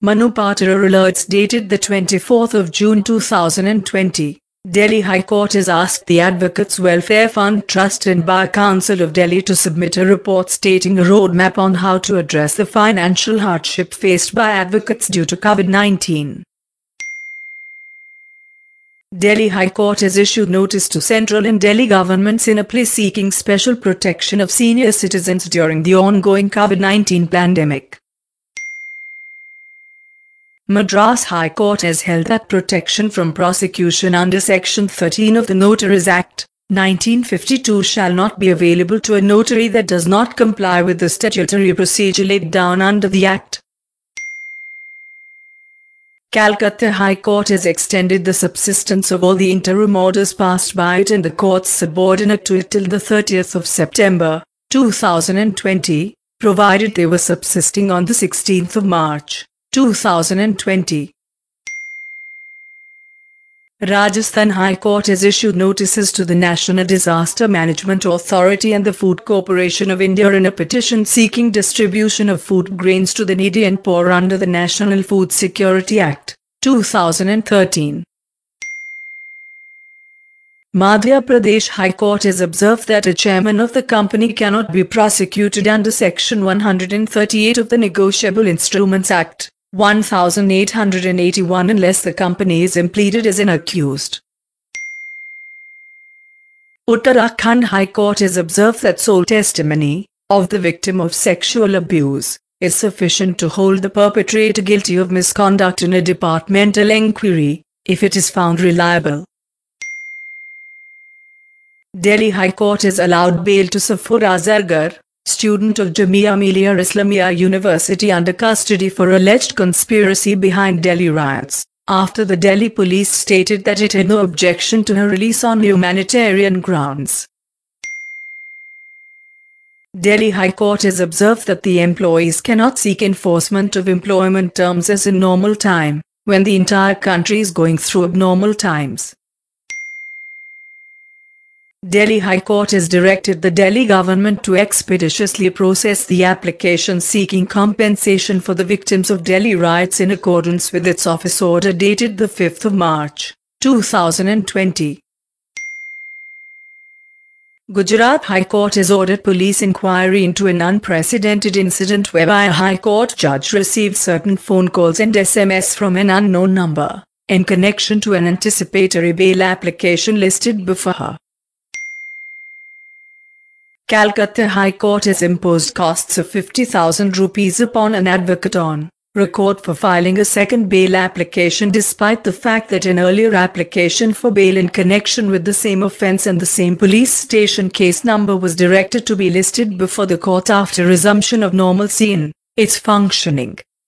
Manu Patra alerts dated the 24th of June 2020. Delhi High Court has asked the Advocates Welfare Fund Trust and Bar Council of Delhi to submit a report stating a roadmap on how to address the financial hardship faced by advocates due to COVID-19. Delhi High Court has issued notice to central and Delhi governments in a plea seeking special protection of senior citizens during the ongoing COVID-19 pandemic. Madras High Court has held that protection from prosecution under Section 13 of the Notaries Act, 1952 shall not be available to a notary that does not comply with the statutory procedure laid down under the Act. Calcutta High Court has extended the subsistence of all the interim orders passed by it and the courts subordinate to it till the 30th of September, 2020, provided they were subsisting on the 16th of March, 2020. Rajasthan High Court has issued notices to the National Disaster Management Authority and the Food Corporation of India in a petition seeking distribution of food grains to the needy and poor under the National Food Security Act, 2013. Madhya Pradesh High Court has observed that a chairman of the company cannot be prosecuted under Section 138 of the Negotiable Instruments Act, 1881 unless the company is impleaded as an accused. Uttarakhand High Court has observed that sole testimony of the victim of sexual abuse is sufficient to hold the perpetrator guilty of misconduct in a departmental enquiry, if it is found reliable. Delhi High Court has allowed bail to Safur Azargar, student of Jamia Millia Islamia University under custody for alleged conspiracy behind Delhi riots, after the Delhi police stated that it had no objection to her release on humanitarian grounds. Delhi High Court has observed that the employees cannot seek enforcement of employment terms as in normal time, when the entire country is going through abnormal times. Delhi High Court has directed the Delhi government to expeditiously process the application seeking compensation for the victims of Delhi riots in accordance with its office order dated the 5th of March, 2020. Gujarat High Court has ordered police inquiry into an unprecedented incident whereby a High Court judge received certain phone calls and SMS from an unknown number, in connection to an anticipatory bail application listed before her. Calcutta High Court has imposed costs of 50,000 rupees upon an advocate on record for filing a second bail application despite the fact that an earlier application for bail in connection with the same offence and the same police station case number was directed to be listed before the court after resumption of normalcy in its functioning.